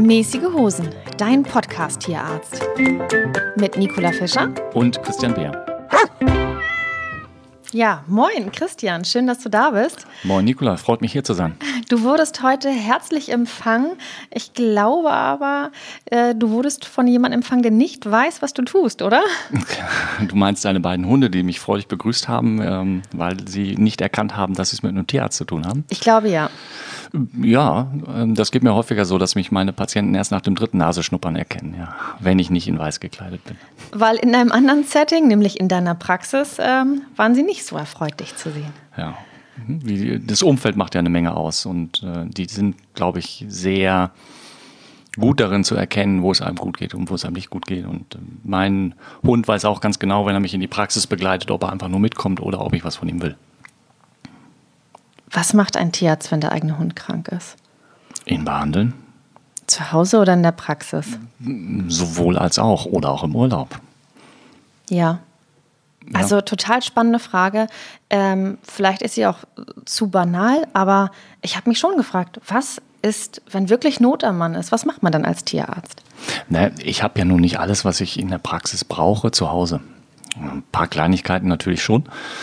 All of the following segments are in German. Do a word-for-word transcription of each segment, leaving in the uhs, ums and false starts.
Mäßige Hosen, dein Podcast-Tierarzt. Mit Nicola Fischer und Christian Beer. Ja, moin Christian, schön, dass du da bist. Moin Nicola, freut mich hier zu sein. Du wurdest heute herzlich empfangen. Ich glaube aber, äh, du wurdest von jemandem empfangen, der nicht weiß, was du tust, oder? Du meinst deine beiden Hunde, die mich freudig begrüßt haben, ähm, weil sie nicht erkannt haben, dass sie es mit einem Tierarzt zu tun haben? Ich glaube ja. Ja, das geht mir häufiger so, dass mich meine Patienten erst nach dem dritten Nasenschnuppern erkennen, ja, wenn ich nicht in weiß gekleidet bin. Weil in einem anderen Setting, nämlich in deiner Praxis, ähm, waren sie nicht so erfreut, dich zu sehen. Ja, das Umfeld macht ja eine Menge aus und äh, die sind, glaube ich, sehr gut darin zu erkennen, wo es einem gut geht und wo es einem nicht gut geht. Und äh, mein Hund weiß auch ganz genau, wenn er mich in die Praxis begleitet, ob er einfach nur mitkommt oder ob ich was von ihm will. Was macht ein Tierarzt, wenn der eigene Hund krank ist? Ihn behandeln. Zu Hause oder in der Praxis? Sowohl als auch oder auch im Urlaub. Ja. Also ja. Total spannende Frage. Ähm, vielleicht ist sie auch zu banal, aber ich habe mich schon gefragt, was ist, wenn wirklich Not am Mann ist? Was macht man dann als Tierarzt? Na, ich habe ja nun nicht alles, was ich in der Praxis brauche, zu Hause. Ein paar Kleinigkeiten natürlich schon,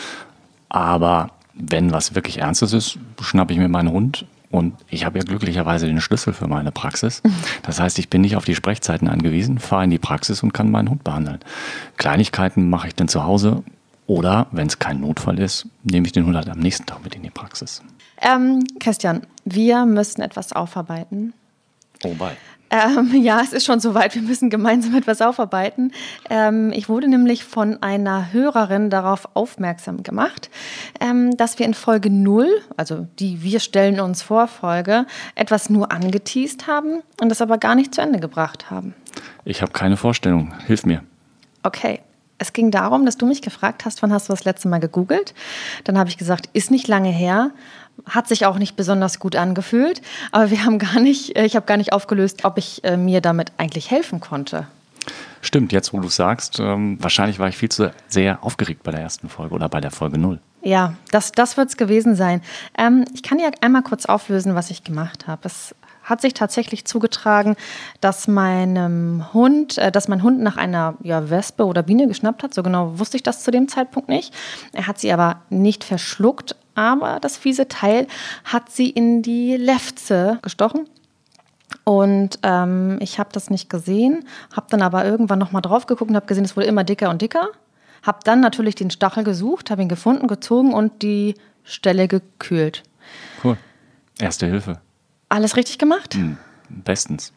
aber wenn was wirklich Ernstes ist, schnappe ich mir meinen Hund und ich habe ja glücklicherweise den Schlüssel für meine Praxis. Das heißt, ich bin nicht auf die Sprechzeiten angewiesen, fahre in die Praxis und kann meinen Hund behandeln. Kleinigkeiten mache ich dann zu Hause oder, wenn es kein Notfall ist, nehme ich den Hund halt am nächsten Tag mit in die Praxis. Ähm, Christian, wir müssen etwas aufarbeiten. Oh, bye. Ähm, ja, es ist schon soweit. Wir müssen gemeinsam etwas aufarbeiten. Ähm, ich wurde nämlich von einer Hörerin darauf aufmerksam gemacht, ähm, dass wir in Folge null, also die Wir stellen uns vor Folge, etwas nur angeteast haben und das aber gar nicht zu Ende gebracht haben. Ich habe keine Vorstellung. Hilf mir. Okay. Es ging darum, dass du mich gefragt hast, wann hast du das letzte Mal gegoogelt? Dann habe ich gesagt, ist nicht lange her. Hat sich auch nicht besonders gut angefühlt, aber wir haben gar nicht, ich habe gar nicht aufgelöst, ob ich äh, mir damit eigentlich helfen konnte. Stimmt, jetzt wo du es sagst, ähm, wahrscheinlich war ich viel zu sehr aufgeregt bei der ersten Folge oder bei der Folge null. Ja, das, das wird es gewesen sein. Ähm, ich kann ja einmal kurz auflösen, was ich gemacht habe. Es hat sich tatsächlich zugetragen, dass meinem Hund, äh, dass mein Hund nach einer ja, Wespe oder Biene geschnappt hat. So genau wusste ich das zu dem Zeitpunkt nicht. Er hat sie aber nicht verschluckt, aber das fiese Teil hat sie in die Lefze gestochen. Und ähm, ich habe das nicht gesehen, habe dann aber irgendwann nochmal drauf geguckt und habe gesehen, es wurde immer dicker und dicker. Habe dann natürlich den Stachel gesucht, habe ihn gefunden, gezogen und die Stelle gekühlt. Cool. Erste Hilfe. Alles richtig gemacht? Hm, bestens.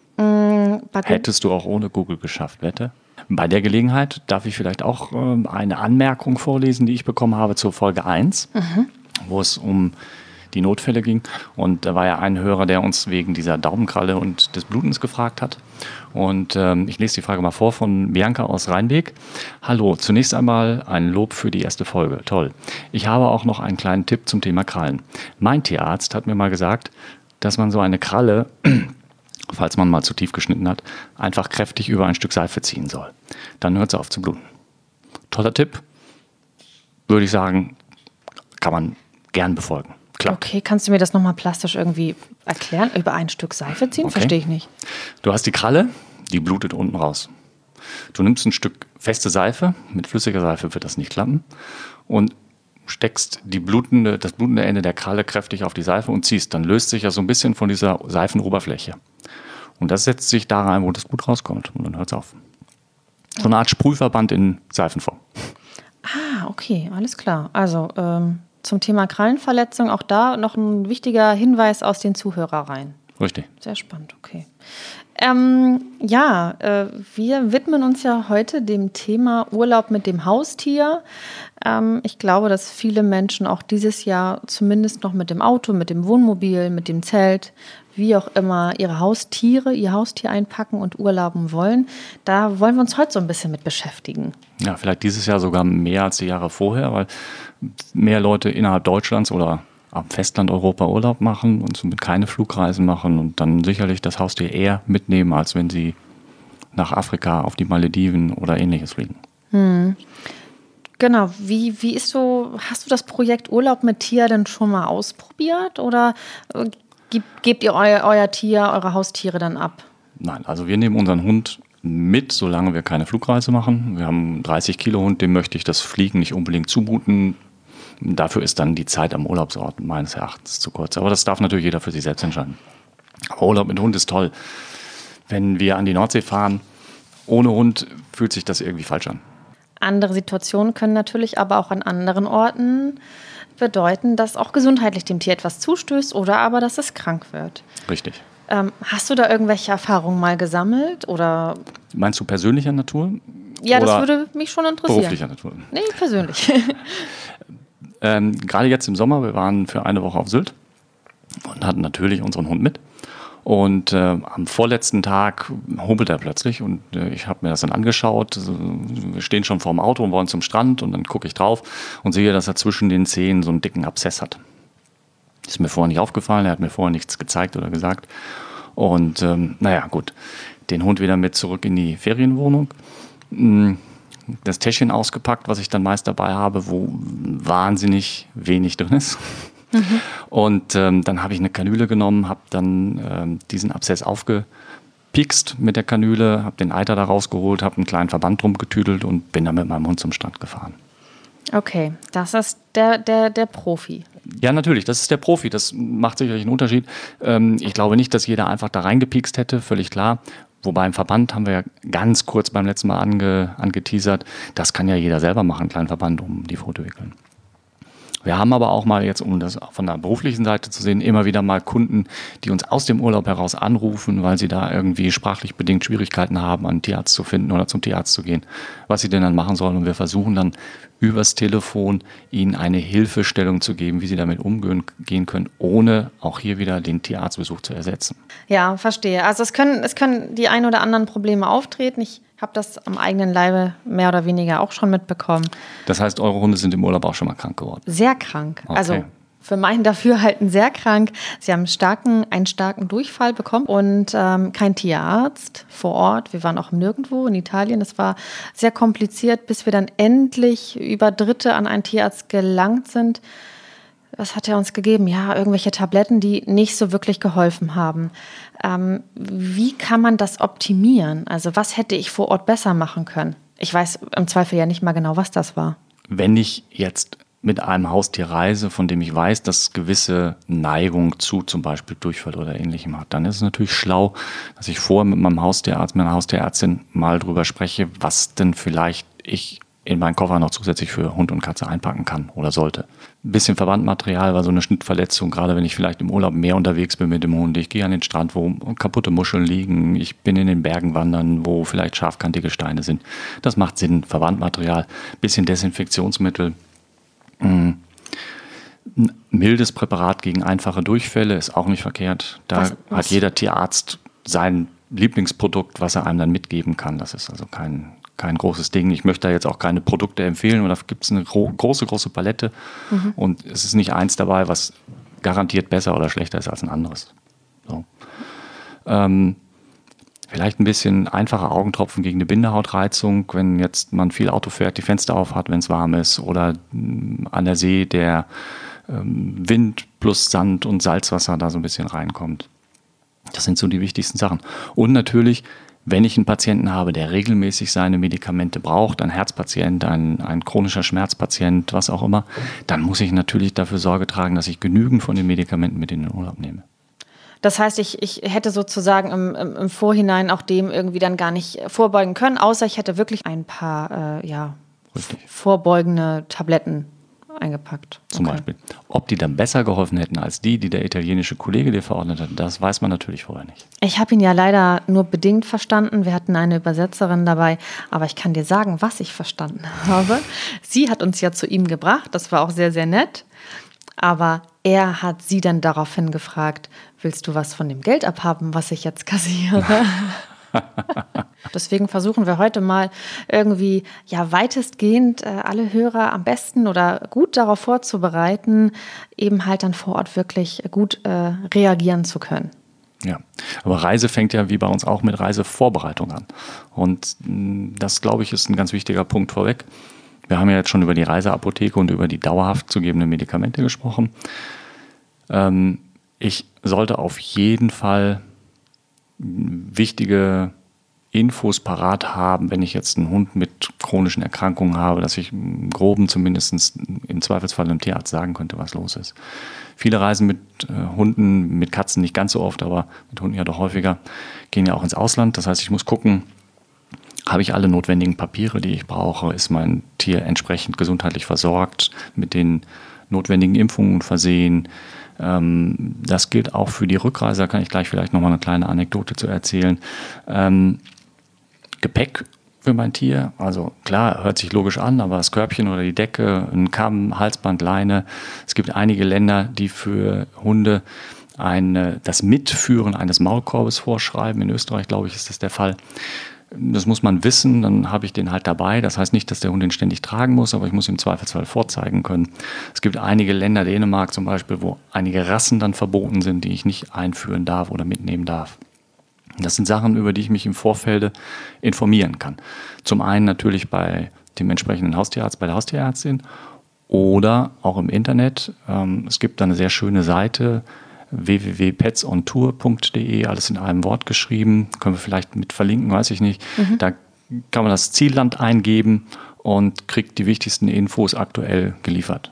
Mm, Hättest du auch ohne Google geschafft, wette? Bei der Gelegenheit darf ich vielleicht auch äh, eine Anmerkung vorlesen, die ich bekommen habe zur Folge eins, mhm. wo es um die Notfälle ging. Und da war ja ein Hörer, der uns wegen dieser Daumenkralle und des Blutens gefragt hat. Und ähm, ich lese die Frage mal vor von Bianca aus Rheinbeek. Hallo, zunächst einmal ein Lob für die erste Folge. Toll. Ich habe auch noch einen kleinen Tipp zum Thema Krallen. Mein Tierarzt hat mir mal gesagt, dass man so eine Kralle, falls man mal zu tief geschnitten hat, einfach kräftig über ein Stück Seife ziehen soll. Dann hört es auf zu bluten. Toller Tipp, würde ich sagen, kann man gern befolgen. Klar. Okay, kannst du mir das nochmal plastisch irgendwie erklären? Über ein Stück Seife ziehen? Okay. Verstehe ich nicht. Du hast die Kralle, die blutet unten raus. Du nimmst ein Stück feste Seife, mit flüssiger Seife wird das nicht klappen, und steckst die blutende, das blutende Ende der Kralle kräftig auf die Seife und ziehst. Dann löst sich ja so ein bisschen von dieser Seifenoberfläche. Und das setzt sich da rein, wo das Blut rauskommt. Und dann hört es auf. So eine Art Sprühverband in Seifenform. Ah, okay, alles klar. Also ähm, zum Thema Krallenverletzung, auch da noch ein wichtiger Hinweis aus den Zuhörereien. Richtig. Sehr spannend, okay. Ähm, ja, äh, wir widmen uns ja heute dem Thema Urlaub mit dem Haustier. Ähm, ich glaube, dass viele Menschen auch dieses Jahr zumindest noch mit dem Auto, mit dem Wohnmobil, mit dem Zelt, wie auch immer, ihre Haustiere, ihr Haustier einpacken und urlauben wollen. Da wollen wir uns heute so ein bisschen mit beschäftigen. Ja, vielleicht dieses Jahr sogar mehr als die Jahre vorher, weil mehr Leute innerhalb Deutschlands oder am Festland Europa Urlaub machen und somit keine Flugreisen machen und dann sicherlich das Haustier eher mitnehmen, als wenn sie nach Afrika, auf die Malediven oder Ähnliches fliegen. Hm. Genau, wie, wie ist so, hast du das Projekt Urlaub mit Tier denn schon mal ausprobiert oder Gib, gebt ihr euer, euer Tier, eure Haustiere dann ab? Nein, also wir nehmen unseren Hund mit, solange wir keine Flugreise machen. Wir haben einen dreißig Kilo Hund, dem möchte ich das Fliegen nicht unbedingt zumuten. Dafür ist dann die Zeit am Urlaubsort meines Erachtens zu kurz. Aber das darf natürlich jeder für sich selbst entscheiden. Aber Urlaub mit Hund ist toll. Wenn wir an die Nordsee fahren, ohne Hund fühlt sich das irgendwie falsch an. Andere Situationen können natürlich aber auch an anderen Orten bedeuten, dass auch gesundheitlich dem Tier etwas zustößt oder aber, dass es krank wird. Richtig. Ähm, hast du da irgendwelche Erfahrungen mal gesammelt? Oder? Meinst du persönlicher Natur? Ja, das würde mich schon interessieren. Beruflicher Natur? Nee, persönlich. ähm, gerade jetzt im Sommer, wir waren für eine Woche auf Sylt und hatten natürlich unseren Hund mit. Und äh, am vorletzten Tag humpelt er plötzlich und äh, ich habe mir das dann angeschaut. Also, wir stehen schon vorm Auto und wollen zum Strand und dann gucke ich drauf und sehe, dass er zwischen den Zehen so einen dicken Abszess hat. Ist mir vorher nicht aufgefallen, er hat mir vorher nichts gezeigt oder gesagt. Und ähm, naja, gut, den Hund wieder mit zurück in die Ferienwohnung. Das Täschchen ausgepackt, was ich dann meist dabei habe, wo wahnsinnig wenig drin ist. Mhm. Und ähm, dann habe ich eine Kanüle genommen, habe dann ähm, diesen Abszess aufgepikst mit der Kanüle, habe den Eiter da rausgeholt, habe einen kleinen Verband drum getüdelt und bin dann mit meinem Hund zum Strand gefahren. Okay, das ist der, der, der Profi. Ja, natürlich, das ist der Profi. Das macht sicherlich einen Unterschied. Ähm, ich glaube nicht, dass jeder einfach da reingepikst hätte, völlig klar. Wobei im Verband haben wir ja ganz kurz beim letzten Mal ange, angeteasert. Das kann ja jeder selber machen, einen kleinen Verband um die Foto wickeln. Wir haben aber auch mal jetzt, um das von der beruflichen Seite zu sehen, immer wieder mal Kunden, die uns aus dem Urlaub heraus anrufen, weil sie da irgendwie sprachlich bedingt Schwierigkeiten haben, einen Tierarzt zu finden oder zum Tierarzt zu gehen, was sie denn dann machen sollen. Und wir versuchen dann übers Telefon ihnen eine Hilfestellung zu geben, wie sie damit umgehen können, ohne auch hier wieder den Tierarztbesuch zu ersetzen. Ja, verstehe. Also es können, es können die ein oder anderen Probleme auftreten. Ich habe das am eigenen Leibe mehr oder weniger auch schon mitbekommen. Das heißt, eure Hunde sind im Urlaub auch schon mal krank geworden? Sehr krank. Okay. Also für mein Dafürhalten sehr krank. Sie haben starken, einen starken Durchfall bekommen und ähm, kein Tierarzt vor Ort. Wir waren auch nirgendwo in Italien. Das war sehr kompliziert, bis wir dann endlich über Dritte an einen Tierarzt gelangt sind. Was hat er uns gegeben? Ja, irgendwelche Tabletten, die nicht so wirklich geholfen haben. Ähm, wie kann man das optimieren? Also was hätte ich vor Ort besser machen können? Ich weiß im Zweifel ja nicht mal genau, was das war. Wenn ich jetzt mit einem Haustier reise, von dem ich weiß, dass gewisse Neigung zu zum Beispiel Durchfall oder Ähnlichem hat, dann ist es natürlich schlau, dass ich vorher mit meinem Haustierarzt, meiner Haustierärztin mal drüber spreche, was denn vielleicht ich in meinen Koffer noch zusätzlich für Hund und Katze einpacken kann oder sollte. Ein bisschen Verbandmaterial, weil so eine Schnittverletzung, gerade wenn ich vielleicht im Urlaub mehr unterwegs bin mit dem Hund, ich gehe an den Strand, wo kaputte Muscheln liegen, ich bin in den Bergen wandern, wo vielleicht scharfkantige Steine sind. Das macht Sinn, Verbandmaterial, bisschen Desinfektionsmittel. Ein mildes Präparat gegen einfache Durchfälle ist auch nicht verkehrt. Da was, was? hat jeder Tierarzt sein Lieblingsprodukt, was er einem dann mitgeben kann. Das ist also kein, kein großes Ding. Ich möchte da jetzt auch keine Produkte empfehlen, und da gibt es eine gro- große, große Palette. Mhm. Und es ist nicht eins dabei, was garantiert besser oder schlechter ist als ein anderes. So. Ähm, Vielleicht ein bisschen einfache Augentropfen gegen eine Bindehautreizung, wenn jetzt man viel Auto fährt, die Fenster auf hat, wenn es warm ist, oder an der See der ähm, Wind plus Sand und Salzwasser da so ein bisschen reinkommt. Das sind so die wichtigsten Sachen. Und natürlich, wenn ich einen Patienten habe, der regelmäßig seine Medikamente braucht, ein Herzpatient, ein, ein chronischer Schmerzpatient, was auch immer, dann muss ich natürlich dafür Sorge tragen, dass ich genügend von den Medikamenten mit in den Urlaub nehme. Das heißt, ich, ich hätte sozusagen im, im, im Vorhinein auch dem irgendwie dann gar nicht vorbeugen können, außer ich hätte wirklich ein paar äh, ja, vorbeugende Tabletten eingepackt. Zum okay. Beispiel. Ob die dann besser geholfen hätten als die, die der italienische Kollege dir verordnet hat, das weiß man natürlich vorher nicht. Ich habe ihn ja leider nur bedingt verstanden. Wir hatten eine Übersetzerin dabei, aber ich kann dir sagen, was ich verstanden habe. Sie hat uns ja zu ihm gebracht, das war auch sehr, sehr nett. Aber er hat sie dann daraufhin gefragt, willst du was von dem Geld abhaben, was ich jetzt kassiere? Deswegen versuchen wir heute mal irgendwie ja weitestgehend äh, alle Hörer am besten oder gut darauf vorzubereiten, eben halt dann vor Ort wirklich gut äh, reagieren zu können. Ja, aber Reise fängt ja wie bei uns auch mit Reisevorbereitung an. Und mh, das, glaube ich, ist ein ganz wichtiger Punkt vorweg. Wir haben ja jetzt schon über die Reiseapotheke und über die dauerhaft zu gebenden Medikamente gesprochen. Ähm, Ich sollte auf jeden Fall wichtige Infos parat haben, wenn ich jetzt einen Hund mit chronischen Erkrankungen habe, dass ich im Groben zumindest im Zweifelsfall einem Tierarzt sagen könnte, was los ist. Viele reisen mit äh, Hunden, mit Katzen nicht ganz so oft, aber mit Hunden ja doch häufiger, gehen ja auch ins Ausland. Das heißt, ich muss gucken, habe ich alle notwendigen Papiere, die ich brauche? Ist mein Tier entsprechend gesundheitlich versorgt, mit den notwendigen Impfungen versehen? Ähm, das gilt auch für die Rückreise. Da kann ich gleich vielleicht nochmal eine kleine Anekdote zu erzählen. Ähm, Gepäck für mein Tier, also klar, hört sich logisch an, aber das Körbchen oder die Decke, ein Kamm, Halsband, Leine. Es gibt einige Länder, die für Hunde eine, das Mitführen eines Maulkorbes vorschreiben. In Österreich, glaube ich, ist das der Fall. Das muss man wissen, dann habe ich den halt dabei. Das heißt nicht, dass der Hund den ständig tragen muss, aber ich muss ihm im Zweifelsfall vorzeigen können. Es gibt einige Länder, Dänemark zum Beispiel, wo einige Rassen dann verboten sind, die ich nicht einführen darf oder mitnehmen darf. Das sind Sachen, über die ich mich im Vorfeld informieren kann. Zum einen natürlich bei dem entsprechenden Haustierarzt, bei der Haustierärztin oder auch im Internet. Es gibt da eine sehr schöne Seite, w w w punkt pets on tour punkt d e, alles in einem Wort geschrieben. Können wir vielleicht mit verlinken, weiß ich nicht. Mhm. Da kann man das Zielland eingeben und kriegt die wichtigsten Infos aktuell geliefert.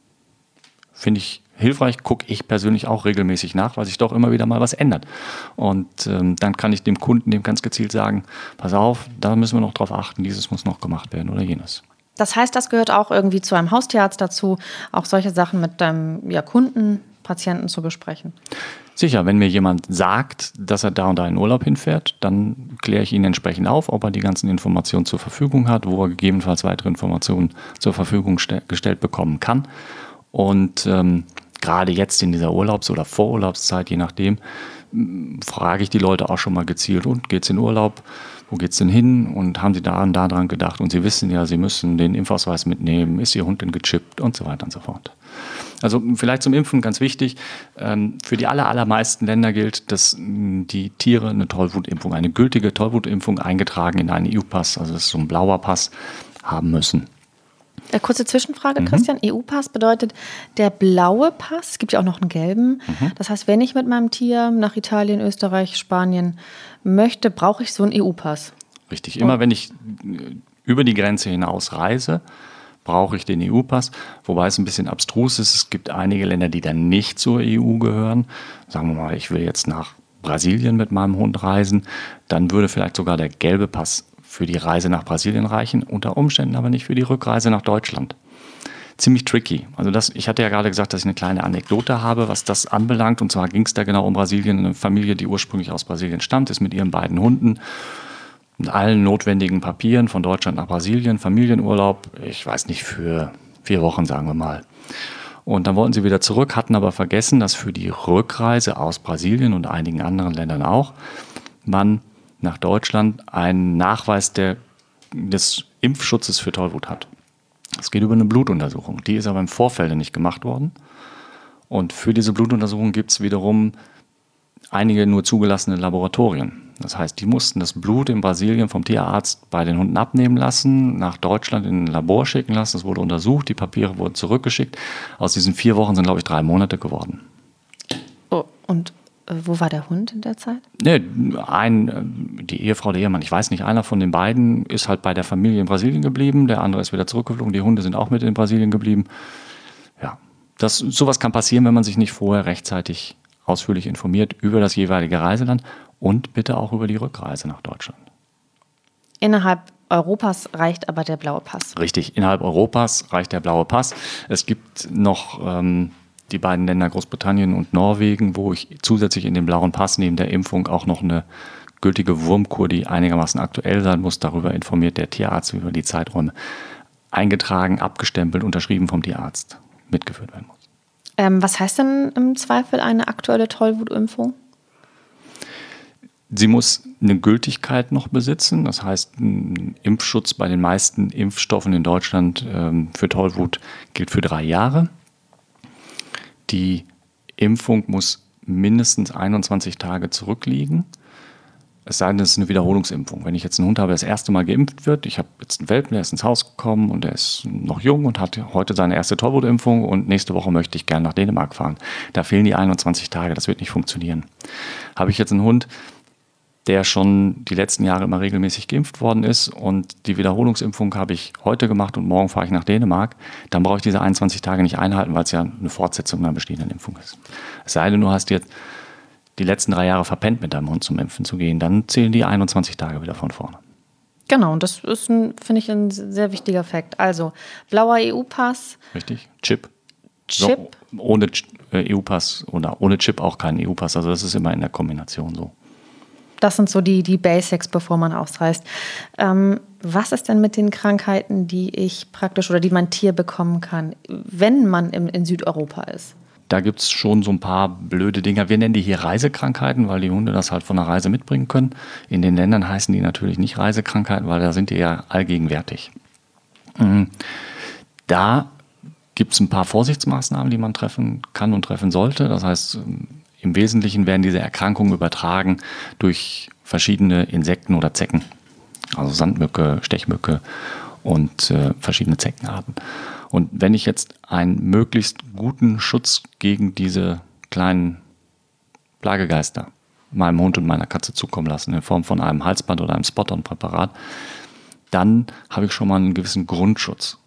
Finde ich hilfreich, gucke ich persönlich auch regelmäßig nach, weil sich doch immer wieder mal was ändert. Und ähm, dann kann ich dem Kunden dem ganz gezielt sagen, pass auf, da müssen wir noch drauf achten, dieses muss noch gemacht werden oder jenes. Das heißt, das gehört auch irgendwie zu einem Haustierarzt dazu, auch solche Sachen mit deinem ja, Kunden, Patienten zu besprechen? Sicher, wenn mir jemand sagt, dass er da und da in Urlaub hinfährt, dann kläre ich ihn entsprechend auf, ob er die ganzen Informationen zur Verfügung hat, wo er gegebenenfalls weitere Informationen zur Verfügung ste- gestellt bekommen kann. Und ähm, gerade jetzt in dieser Urlaubs- oder Vorurlaubszeit, je nachdem, frage ich die Leute auch schon mal gezielt, und geht's in Urlaub? Wo geht's denn hin? Und haben sie da und da dran gedacht? Und sie wissen ja, sie müssen den Impfausweis mitnehmen. Ist ihr Hund denn gechippt? Und so weiter und so fort. Also vielleicht zum Impfen ganz wichtig. Für die aller, allermeisten Länder gilt, dass die Tiere eine Tollwutimpfung, eine gültige Tollwutimpfung eingetragen in einen E U-Pass, also das ist so ein blauer Pass, haben müssen. Eine kurze Zwischenfrage, mhm. Christian. E U-Pass bedeutet der blaue Pass. Es gibt ja auch noch einen gelben. Mhm. Das heißt, wenn ich mit meinem Tier nach Italien, Österreich, Spanien möchte, brauche ich so einen E U-Pass. Richtig. Immer wenn ich über die Grenze hinaus reise, brauche ich den E U-Pass. Wobei es ein bisschen abstrus ist. Es gibt einige Länder, die dann nicht zur E U gehören. Sagen wir mal, ich will jetzt nach Brasilien mit meinem Hund reisen. Dann würde vielleicht sogar der gelbe Pass für die Reise nach Brasilien reichen, unter Umständen aber nicht für die Rückreise nach Deutschland. Ziemlich tricky. Also das, ich hatte ja gerade gesagt, dass ich eine kleine Anekdote habe, was das anbelangt. Und zwar ging es da genau um Brasilien. Eine Familie, die ursprünglich aus Brasilien stammt, ist mit ihren beiden Hunden mit allen notwendigen Papieren von Deutschland nach Brasilien, Familienurlaub, ich weiß nicht, für vier Wochen, sagen wir mal. Und dann wollten sie wieder zurück, hatten aber vergessen, dass für die Rückreise aus Brasilien und einigen anderen Ländern auch man nach Deutschland einen Nachweis der, des Impfschutzes für Tollwut hat. Es geht über eine Blutuntersuchung. Die ist aber im Vorfeld nicht gemacht worden. Und für diese Blutuntersuchung gibt es wiederum einige nur zugelassene Laboratorien. Das heißt, die mussten das Blut in Brasilien vom Tierarzt bei den Hunden abnehmen lassen, nach Deutschland in ein Labor schicken lassen. Es wurde untersucht, die Papiere wurden zurückgeschickt. Aus diesen vier Wochen sind, glaube ich, drei Monate geworden. Oh, und äh, wo war der Hund in der Zeit? Nee, ein, die Ehefrau, der Ehemann, ich weiß nicht, einer von den beiden ist halt bei der Familie in Brasilien geblieben, der andere ist wieder zurückgeflogen, die Hunde sind auch mit in Brasilien geblieben. Ja, das, sowas kann passieren, wenn man sich nicht vorher rechtzeitig ausführlich informiert über das jeweilige Reiseland und bitte auch über die Rückreise nach Deutschland. Innerhalb Europas reicht aber der blaue Pass. Richtig, innerhalb Europas reicht der blaue Pass. Es gibt noch ähm, die beiden Länder Großbritannien und Norwegen, wo ich zusätzlich in den blauen Pass neben der Impfung auch noch eine gültige Wurmkur, die einigermaßen aktuell sein muss, darüber informiert der Tierarzt über die Zeiträume, eingetragen, abgestempelt, unterschrieben vom Tierarzt, mitgeführt werden muss. Ähm, was heißt denn im Zweifel eine aktuelle Tollwutimpfung? Sie muss eine Gültigkeit noch besitzen. Das heißt, ein Impfschutz bei den meisten Impfstoffen in Deutschland ähm, für Tollwut gilt für drei Jahre. Die Impfung muss mindestens einundzwanzig Tage zurückliegen. Es sei denn, es ist eine Wiederholungsimpfung. Wenn ich jetzt einen Hund habe, der das erste Mal geimpft wird, ich habe jetzt einen Welpen, der ist ins Haus gekommen und der ist noch jung und hat heute seine erste Tollwutimpfung und nächste Woche möchte ich gerne nach Dänemark fahren. Da fehlen die einundzwanzig Tage, das wird nicht funktionieren. Habe ich jetzt einen Hund, der schon die letzten Jahre immer regelmäßig geimpft worden ist und die Wiederholungsimpfung habe ich heute gemacht und morgen fahre ich nach Dänemark, dann brauche ich diese einundzwanzig Tage nicht einhalten, weil es ja eine Fortsetzung einer bestehenden Impfung ist. Es sei denn, du hast jetzt die letzten drei Jahre verpennt, mit deinem Hund zum Impfen zu gehen, dann zählen die einundzwanzig Tage wieder von vorne. Genau, und das ist, finde ich, ein sehr wichtiger Fakt. Also, blauer E U-Pass. Richtig, Chip. Chip. So, ohne E U-Pass oder ohne Chip auch kein E U-Pass. Also das ist immer in der Kombination so. Das sind so die, die Basics, bevor man ausreist. Ähm, was ist denn mit den Krankheiten, die ich praktisch oder die mein Tier bekommen kann, wenn man im, in Südeuropa ist? Da gibt es schon so ein paar blöde Dinger. Wir nennen die hier Reisekrankheiten, weil die Hunde das halt von der Reise mitbringen können. In den Ländern heißen die natürlich nicht Reisekrankheiten, weil da sind die ja allgegenwärtig. Da gibt es ein paar Vorsichtsmaßnahmen, die man treffen kann und treffen sollte. Das heißt, im Wesentlichen werden diese Erkrankungen übertragen durch verschiedene Insekten oder Zecken. Also Sandmücke, Stechmücke und äh, verschiedene Zeckenarten. Und wenn ich jetzt einen möglichst guten Schutz gegen diese kleinen Plagegeister meinem Hund und meiner Katze zukommen lassen, in Form von einem Halsband oder einem Spot-on-Präparat, dann habe ich schon mal einen gewissen Grundschutz.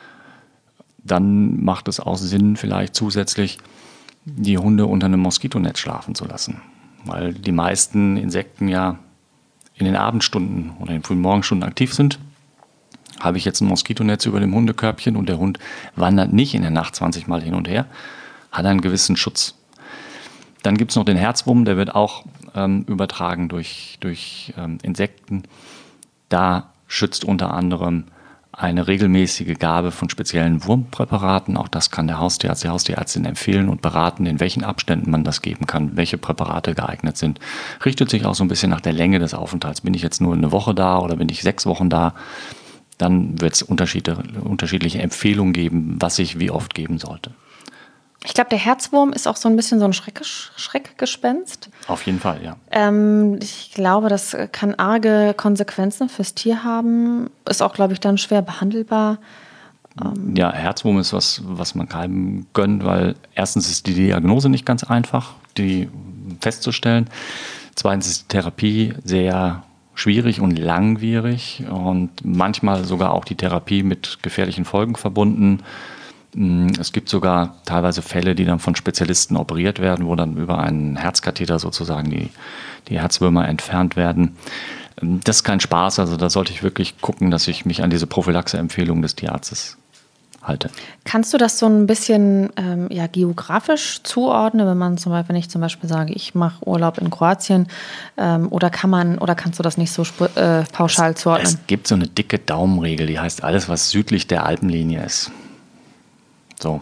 Dann macht es auch Sinn, vielleicht zusätzlich die Hunde unter einem Moskitonetz schlafen zu lassen. Weil die meisten Insekten ja in den Abendstunden oder in den frühen Morgenstunden aktiv sind. Habe ich jetzt ein Moskitonetz über dem Hundekörbchen und der Hund wandert nicht in der Nacht zwanzig Mal hin und her, hat einen gewissen Schutz. Dann gibt es noch den Herzwurm, der wird auch ähm, übertragen durch, durch ähm, Insekten. Da schützt unter anderem eine regelmäßige Gabe von speziellen Wurmpräparaten. Auch das kann der Haustierarzt, die Haustierärztin empfehlen und beraten, in welchen Abständen man das geben kann, welche Präparate geeignet sind. Richtet sich auch so ein bisschen nach der Länge des Aufenthalts. Bin ich jetzt nur eine Woche da oder bin ich sechs Wochen da? Dann wird es unterschiedliche Empfehlungen geben, was ich wie oft geben sollte. Ich glaube, der Herzwurm ist auch so ein bisschen so ein Schreck, Schreckgespenst. Auf jeden Fall, ja. Ähm, ich glaube, das kann arge Konsequenzen fürs Tier haben. Ist auch, glaube ich, dann schwer behandelbar. Ähm ja, Herzwurm ist was, was man keinem gönnt, weil erstens ist die Diagnose nicht ganz einfach, die festzustellen. Zweitens ist die Therapie sehr schwierig und langwierig und manchmal sogar auch die Therapie mit gefährlichen Folgen verbunden. Es gibt sogar teilweise Fälle, die dann von Spezialisten operiert werden, wo dann über einen Herzkatheter sozusagen die, die Herzwürmer entfernt werden. Das ist kein Spaß, also da sollte ich wirklich gucken, dass ich mich an diese Prophylaxe-Empfehlung des Tierarztes halte. Kannst du das so ein bisschen ähm, ja, geografisch zuordnen, wenn man zum Beispiel, wenn ich zum Beispiel sage, ich mache Urlaub in Kroatien, ähm, oder kann man oder kannst du das nicht so äh, pauschal es, zuordnen? Es gibt so eine dicke Daumenregel, die heißt alles, was südlich der Alpenlinie ist. So.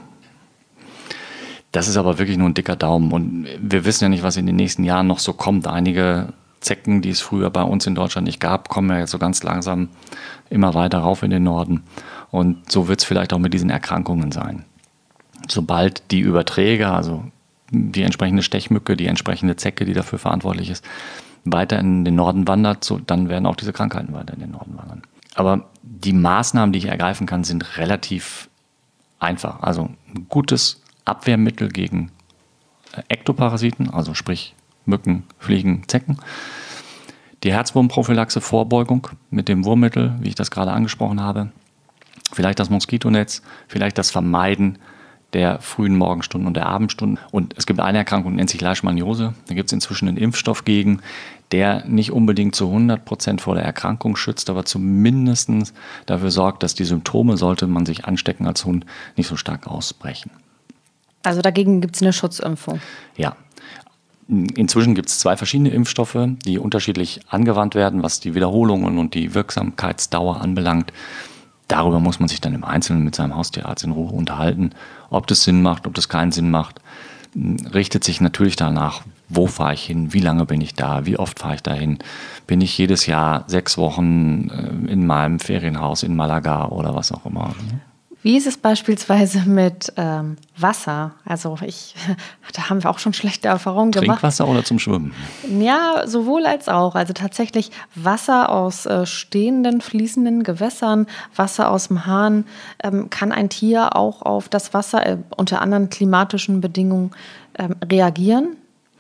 Das ist aber wirklich nur ein dicker Daumen und wir wissen ja nicht, was in den nächsten Jahren noch so kommt. Einige Zecken, die es früher bei uns in Deutschland nicht gab, kommen ja jetzt so ganz langsam immer weiter rauf in den Norden. Und so wird es vielleicht auch mit diesen Erkrankungen sein. Sobald die Überträger, also die entsprechende Stechmücke, die entsprechende Zecke, die dafür verantwortlich ist, weiter in den Norden wandert, so, dann werden auch diese Krankheiten weiter in den Norden wandern. Aber die Maßnahmen, die ich ergreifen kann, sind relativ einfach. Also ein gutes Abwehrmittel gegen Ektoparasiten, also sprich Mücken, Fliegen, Zecken. Die Herzwurmprophylaxe, Vorbeugung mit dem Wurmmittel, wie ich das gerade angesprochen habe. Vielleicht das Moskitonetz, vielleicht das Vermeiden der frühen Morgenstunden und der Abendstunden. Und es gibt eine Erkrankung, die nennt sich Leishmaniose. Da gibt es inzwischen einen Impfstoff gegen, der nicht unbedingt zu hundert Prozent vor der Erkrankung schützt, aber zumindest dafür sorgt, dass die Symptome, sollte man sich anstecken als Hund, nicht so stark ausbrechen. Also dagegen gibt es eine Schutzimpfung? Ja. Inzwischen gibt es zwei verschiedene Impfstoffe, die unterschiedlich angewandt werden, was die Wiederholungen und die Wirksamkeitsdauer anbelangt. Darüber muss man sich dann im Einzelnen mit seinem Haustierarzt in Ruhe unterhalten, ob das Sinn macht, ob das keinen Sinn macht. Richtet sich natürlich danach, wo fahre ich hin, wie lange bin ich da, wie oft fahre ich dahin. Bin ich jedes Jahr sechs Wochen in meinem Ferienhaus in Malaga oder was auch immer. Wie ist es beispielsweise mit ähm, Wasser? Also ich, da haben wir auch schon schlechte Erfahrungen gemacht. Trinkwasser oder zum Schwimmen? Ja, sowohl als auch. Also tatsächlich Wasser aus äh, stehenden, fließenden Gewässern, Wasser aus dem Hahn. Ähm, kann ein Tier auch auf das Wasser äh, unter anderen klimatischen Bedingungen ähm, reagieren?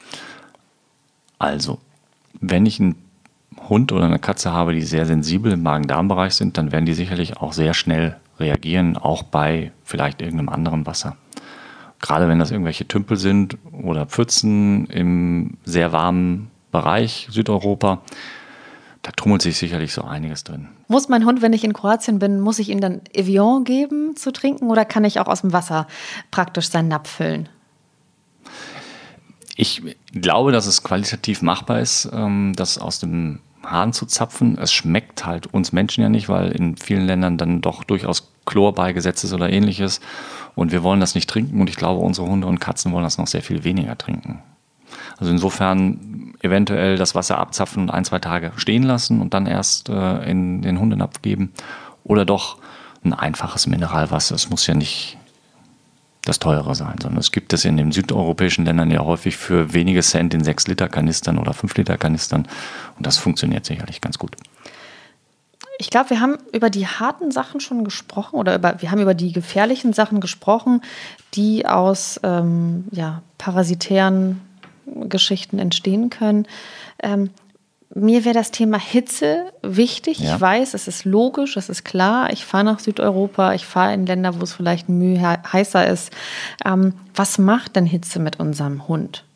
Also, wenn ich einen Hund oder eine Katze habe, die sehr sensibel im Magen-Darm-Bereich sind, dann werden die sicherlich auch sehr schnell reagieren, auch bei vielleicht irgendeinem anderen Wasser. Gerade wenn das irgendwelche Tümpel sind oder Pfützen im sehr warmen Bereich Südeuropa, da tummelt sich sicherlich so einiges drin. Muss mein Hund, wenn ich in Kroatien bin, muss ich ihm dann Evian geben zu trinken oder kann ich auch aus dem Wasser praktisch seinen Napf füllen? Ich glaube, dass es qualitativ machbar ist, das aus dem Hahn zu zapfen. Es schmeckt halt uns Menschen ja nicht, weil in vielen Ländern dann doch durchaus Chlor beigesetzt ist oder ähnliches. Und wir wollen das nicht trinken und ich glaube, unsere Hunde und Katzen wollen das noch sehr viel weniger trinken. Also insofern eventuell das Wasser abzapfen und ein, zwei Tage stehen lassen und dann erst äh, in den Hundenapf geben. Oder doch ein einfaches Mineralwasser. Es muss ja nicht das teure sein, sondern es gibt es in den südeuropäischen Ländern ja häufig für wenige Cent in sechs Liter Kanistern oder fünf Liter Kanistern und das funktioniert sicherlich ganz gut. Ich glaube, wir haben über die harten Sachen schon gesprochen oder über, wir haben über die gefährlichen Sachen gesprochen, die aus ähm, ja, parasitären Geschichten entstehen können. Ähm, Mir wäre das Thema Hitze wichtig. Ja. Ich weiß, es ist logisch, es ist klar. Ich fahre nach Südeuropa, ich fahre in Länder, wo es vielleicht ein Mühe heißer ist. Ähm, was macht denn Hitze mit unserem Hund?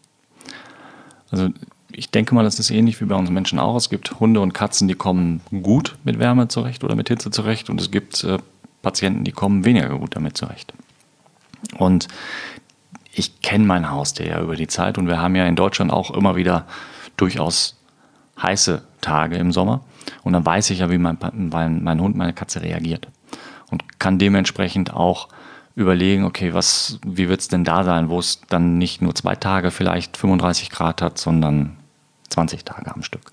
Also ich denke mal, das ist ähnlich wie bei uns Menschen auch. Es gibt Hunde und Katzen, die kommen gut mit Wärme zurecht oder mit Hitze zurecht. Und es gibt äh, Patienten, die kommen weniger gut damit zurecht. Und ich kenne mein Haustier ja über die Zeit. Und wir haben ja in Deutschland auch immer wieder durchaus heiße Tage im Sommer und dann weiß ich ja, wie mein, mein, mein Hund, meine Katze reagiert und kann dementsprechend auch überlegen, okay, was, wie wird es denn da sein, wo es dann nicht nur zwei Tage vielleicht fünfunddreißig Grad hat, sondern zwanzig Tage am Stück.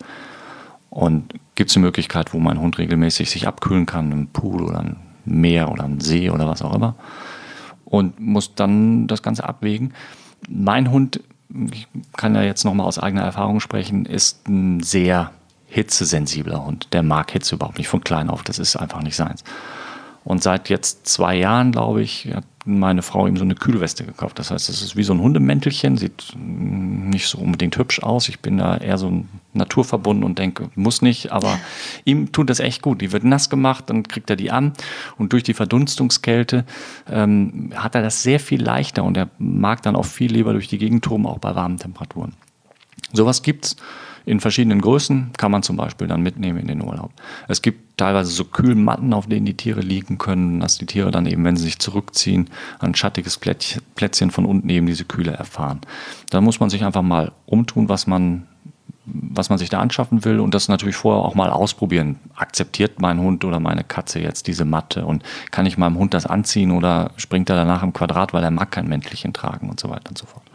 Und gibt es eine Möglichkeit, wo mein Hund regelmäßig sich abkühlen kann, im Pool oder ein Meer oder ein See oder was auch immer und muss dann das Ganze abwägen. Mein Hund, ich kann ja jetzt nochmal aus eigener Erfahrung sprechen, ist ein sehr hitzesensibler Hund. Der mag Hitze überhaupt nicht von klein auf, das ist einfach nicht seins. Und seit jetzt zwei Jahren, glaube ich, hat meine Frau ihm so eine Kühlweste gekauft. Das heißt, es ist wie so ein Hundemäntelchen, sieht nicht so unbedingt hübsch aus. Ich bin da eher so naturverbunden und denke, muss nicht, aber ihm tut das echt gut. Die wird nass gemacht, dann kriegt er die an und durch die Verdunstungskälte ähm, hat er das sehr viel leichter und er mag dann auch viel lieber durch die Gegend toben, auch bei warmen Temperaturen. Sowas gibt's in verschiedenen Größen, kann man zum Beispiel dann mitnehmen in den Urlaub. Es gibt teilweise so Kühlmatten, auf denen die Tiere liegen können, dass die Tiere dann eben, wenn sie sich zurückziehen, ein schattiges Plätzchen von unten eben diese Kühle erfahren. Da muss man sich einfach mal umtun, was man, was man sich da anschaffen will und das natürlich vorher auch mal ausprobieren. Akzeptiert mein Hund oder meine Katze jetzt diese Matte und kann ich meinem Hund das anziehen oder springt er danach im Quadrat, weil er mag kein Mäntelchen tragen und so weiter und so fort.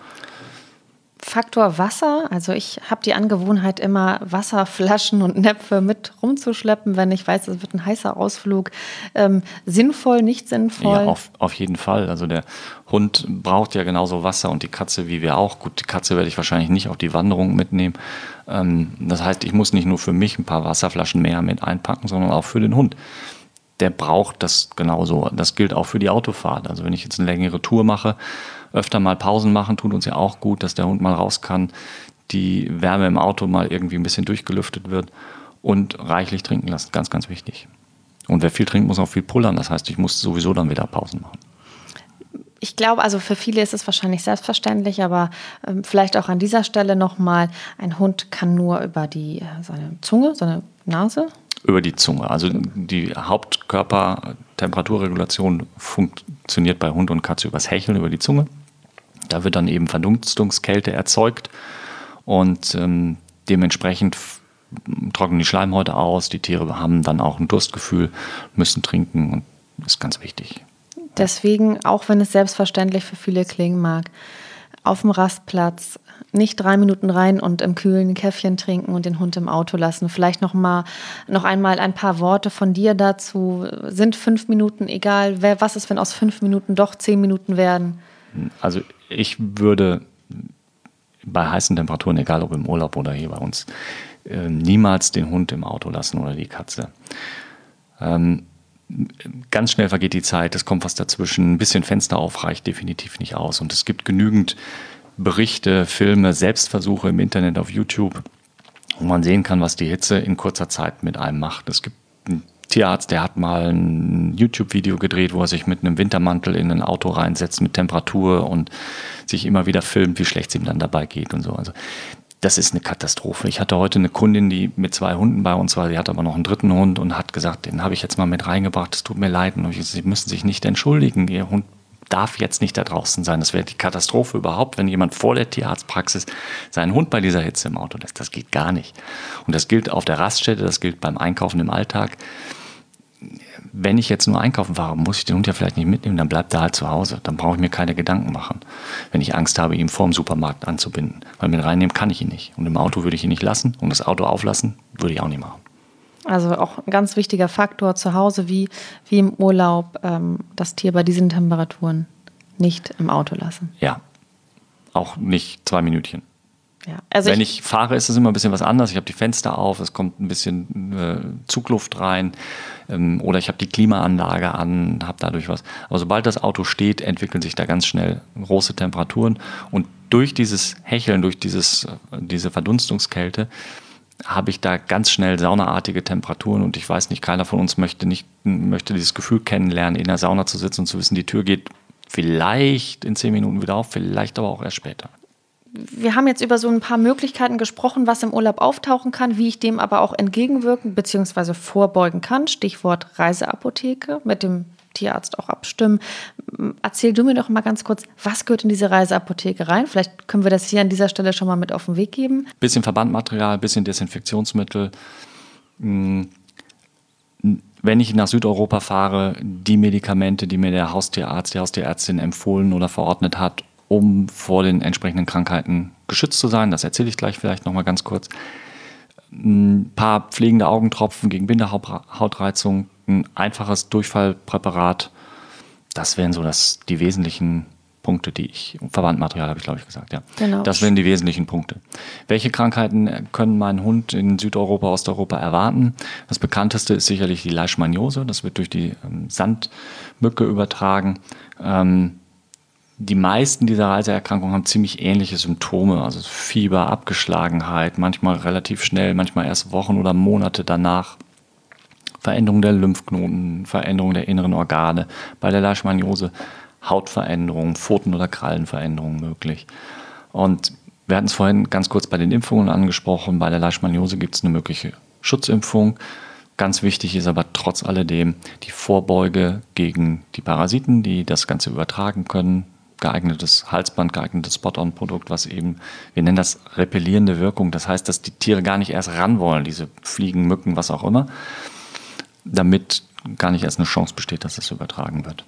Faktor Wasser, also ich habe die Angewohnheit, immer Wasserflaschen und Näpfe mit rumzuschleppen, wenn ich weiß, es wird ein heißer Ausflug. Ähm, sinnvoll, nicht sinnvoll? Ja, auf, auf jeden Fall. Also der Hund braucht ja genauso Wasser und die Katze wie wir auch. Gut, die Katze werde ich wahrscheinlich nicht auf die Wanderung mitnehmen. Ähm, das heißt, ich muss nicht nur für mich ein paar Wasserflaschen mehr mit einpacken, sondern auch für den Hund. Der braucht das genauso. Das gilt auch für die Autofahrt. Also wenn ich jetzt eine längere Tour mache, öfter mal Pausen machen, tut uns ja auch gut, dass der Hund mal raus kann, die Wärme im Auto mal irgendwie ein bisschen durchgelüftet wird und reichlich trinken lassen. Ganz, ganz wichtig. Und wer viel trinkt, muss auch viel pullern. Das heißt, ich muss sowieso dann wieder Pausen machen. Ich glaube, also für viele ist es wahrscheinlich selbstverständlich, aber ähm, vielleicht auch an dieser Stelle nochmal, ein Hund kann nur über die, seine Zunge, seine Nase? Über die Zunge. Also die Hauptkörpertemperaturregulation funktioniert bei Hund und Katze übers Hecheln, über die Zunge. Da wird dann eben Verdunstungskälte erzeugt und ähm, dementsprechend trocknen die Schleimhäute aus. Die Tiere haben dann auch ein Durstgefühl, müssen trinken und das ist ganz wichtig. Deswegen, auch wenn es selbstverständlich für viele klingen mag, auf dem Rastplatz nicht drei Minuten rein und im kühlen Käffchen trinken und den Hund im Auto lassen. Vielleicht noch mal, noch einmal ein paar Worte von dir dazu. Sind fünf Minuten egal? Wer, was ist, wenn aus fünf Minuten doch zehn Minuten werden? Also ich würde bei heißen Temperaturen, egal ob im Urlaub oder hier bei uns, äh, niemals den Hund im Auto lassen oder die Katze. Ähm, ganz schnell vergeht die Zeit, es kommt was dazwischen. Ein bisschen Fenster auf reicht definitiv nicht aus. Und es gibt genügend Berichte, Filme, Selbstversuche im Internet, auf YouTube, wo man sehen kann, was die Hitze in kurzer Zeit mit einem macht. Es gibt einen Tierarzt, der hat mal ein YouTube-Video gedreht, wo er sich mit einem Wintermantel in ein Auto reinsetzt mit Temperatur und sich immer wieder filmt, wie schlecht es ihm dann dabei geht und so. Also das ist eine Katastrophe. Ich hatte heute eine Kundin, die mit zwei Hunden bei uns war, die hat aber noch einen dritten Hund und hat gesagt, den habe ich jetzt mal mit reingebracht, es tut mir leid. Und ich gesagt, Sie müssen sich nicht entschuldigen, Ihr Hund darf jetzt nicht da draußen sein. Das wäre die Katastrophe überhaupt, wenn jemand vor der Tierarztpraxis seinen Hund bei dieser Hitze im Auto lässt. Das geht gar nicht. Und das gilt auf der Raststätte, das gilt beim Einkaufen im Alltag. Wenn ich jetzt nur einkaufen fahre, muss ich den Hund ja vielleicht nicht mitnehmen, dann bleibt er halt zu Hause. Dann brauche ich mir keine Gedanken machen, wenn ich Angst habe, ihn vorm Supermarkt anzubinden. Weil mit reinnehmen kann ich ihn nicht. Und im Auto würde ich ihn nicht lassen und das Auto auflassen würde ich auch nicht machen. Also auch ein ganz wichtiger Faktor zu Hause wie, wie im Urlaub, ähm, das Tier bei diesen Temperaturen nicht im Auto lassen. Ja, auch nicht zwei Minütchen. Ja, also Wenn ich, ich fahre, ist es immer ein bisschen was anderes. Ich habe die Fenster auf, es kommt ein bisschen äh, Zugluft rein ähm, oder ich habe die Klimaanlage an, habe dadurch was. Aber sobald das Auto steht, entwickeln sich da ganz schnell große Temperaturen und durch dieses Hecheln, durch dieses, diese Verdunstungskälte habe ich da ganz schnell saunaartige Temperaturen und ich weiß nicht, keiner von uns möchte, nicht, möchte dieses Gefühl kennenlernen, in der Sauna zu sitzen und zu wissen, die Tür geht vielleicht in zehn Minuten wieder auf, vielleicht aber auch erst später. Wir haben jetzt über so ein paar Möglichkeiten gesprochen, was im Urlaub auftauchen kann, wie ich dem aber auch entgegenwirken bzw. vorbeugen kann. Stichwort Reiseapotheke, mit dem Tierarzt auch abstimmen. Erzähl du mir doch mal ganz kurz, was gehört in diese Reiseapotheke rein? Vielleicht können wir das hier an dieser Stelle schon mal mit auf den Weg geben. Bisschen Verbandmaterial, bisschen Desinfektionsmittel. Wenn ich nach Südeuropa fahre, die Medikamente, die mir der Haustierarzt, die Haustierärztin empfohlen oder verordnet hat, um vor den entsprechenden Krankheiten geschützt zu sein. Das erzähle ich gleich vielleicht noch mal ganz kurz. Ein paar pflegende Augentropfen gegen Bindehautreizung, ein einfaches Durchfallpräparat. Das wären so das, die wesentlichen Punkte, die ich, Verbandmaterial habe ich glaube ich gesagt, ja. Genau. Das wären die wesentlichen Punkte. Welche Krankheiten können mein Hund in Südeuropa, Osteuropa erwarten? Das bekannteste ist sicherlich die Leishmaniose. Das wird durch die ähm, Sandmücke übertragen. Ähm, Die meisten dieser Reiseerkrankungen haben ziemlich ähnliche Symptome, also Fieber, Abgeschlagenheit, manchmal relativ schnell, manchmal erst Wochen oder Monate danach. Veränderung der Lymphknoten, Veränderung der inneren Organe. Bei der Leishmaniose Hautveränderungen, Pfoten- oder Krallenveränderungen möglich. Und wir hatten es vorhin ganz kurz bei den Impfungen angesprochen. Bei der Leishmaniose gibt es eine mögliche Schutzimpfung. Ganz wichtig ist aber trotz alledem die Vorbeuge gegen die Parasiten, die das Ganze übertragen können. Geeignetes Halsband, geeignetes Spot-on-Produkt, was eben, wir nennen das repellierende Wirkung. Das heißt, dass die Tiere gar nicht erst ran wollen, diese Fliegen, Mücken, was auch immer, damit gar nicht erst eine Chance besteht, dass das übertragen wird.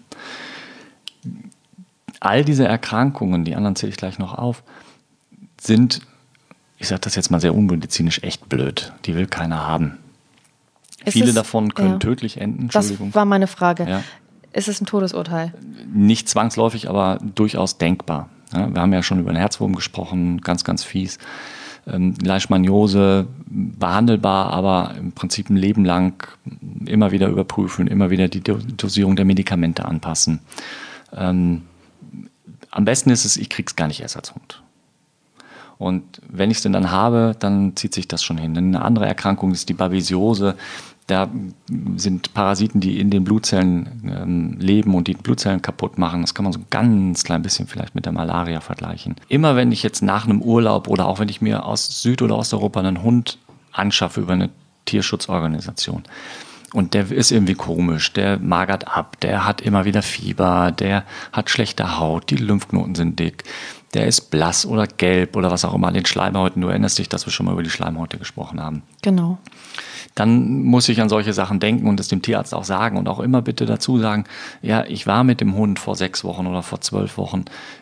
All diese Erkrankungen, die anderen zähle ich gleich noch auf, sind, ich sage das jetzt mal sehr unmedizinisch, echt blöd. Die will keiner haben. Ist Viele es, davon können ja. tödlich enden. Das war meine Frage. Ja. Ist es ein Todesurteil? Nicht zwangsläufig, aber durchaus denkbar. Ja, wir haben ja schon über den Herzwurm gesprochen, ganz, ganz fies. Ähm, Leishmaniose behandelbar, aber im Prinzip ein Leben lang immer wieder überprüfen, immer wieder die Dosierung der Medikamente anpassen. Ähm, am besten ist es, ich kriege es gar nicht erst als Hund. Und wenn ich es denn dann habe, dann zieht sich das schon hin. Eine andere Erkrankung ist die Babesiose. Da sind Parasiten, die in den Blutzellen ähm, leben und die Blutzellen kaputt machen. Das kann man so ein ganz klein bisschen vielleicht mit der Malaria vergleichen. Immer wenn ich jetzt nach einem Urlaub oder auch wenn ich mir aus Süd- oder Osteuropa einen Hund anschaffe über eine Tierschutzorganisation und der ist irgendwie komisch, der magert ab, der hat immer wieder Fieber, der hat schlechte Haut, die Lymphknoten sind dick, der ist blass oder gelb oder was auch immer an den Schleimhäuten. Du erinnerst dich, dass wir schon mal über die Schleimhäute gesprochen haben. Genau. Dann muss ich an solche Sachen denken und es dem Tierarzt auch sagen und auch immer bitte dazu sagen, ja, ich war mit dem Hund vor sechs Wochen oder vor zwölf Wochen.